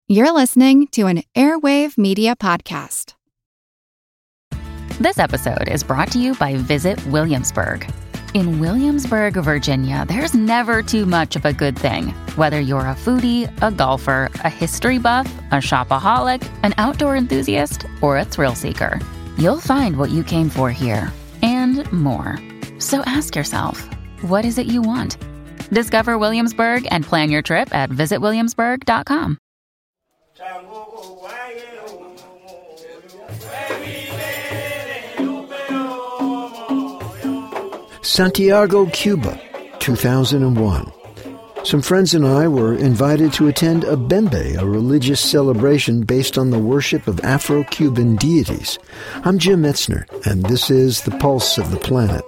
You're listening to an Airwave Media Podcast. This episode is brought to you by Visit Williamsburg. In Williamsburg, Virginia, there's never too much of a good thing. Whether you're a foodie, a golfer, a history buff, a shopaholic, an outdoor enthusiast, or a thrill seeker, you'll find what you came for here and more. So ask yourself, what is it you want? Discover Williamsburg and plan your trip at visitwilliamsburg.com. Santiago, Cuba, 2001. Some friends and I were invited to attend a Bembe, a religious celebration based on the worship of Afro-Cuban deities. I'm Jim Metzner, and this is The Pulse of the Planet.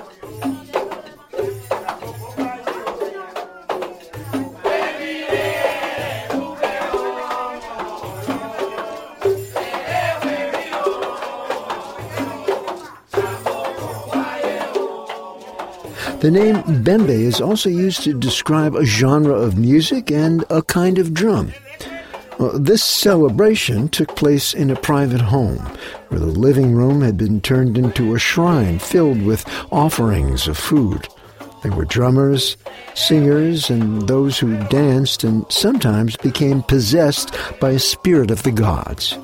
The name Bembe is also used to describe a genre of music and a kind of drum. This celebration took place in a private home, where the living room had been turned into a shrine filled with offerings of food. There were drummers, singers, and those who danced and sometimes became possessed by a spirit of the gods.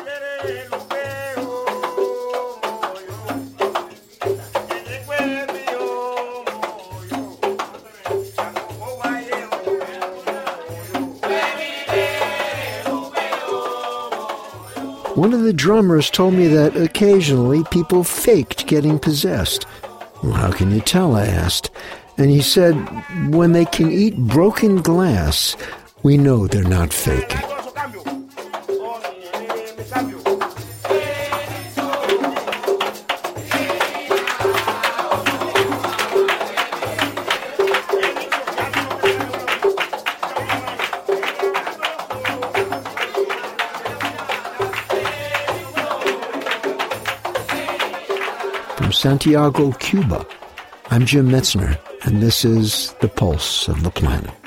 One of the drummers told me that occasionally people faked getting possessed. Well, how can you tell, I asked. And he said, when they can eat broken glass, we know they're not faking. From Santiago, Cuba, I'm Jim Metzner, and this is The Pulse of the Planet.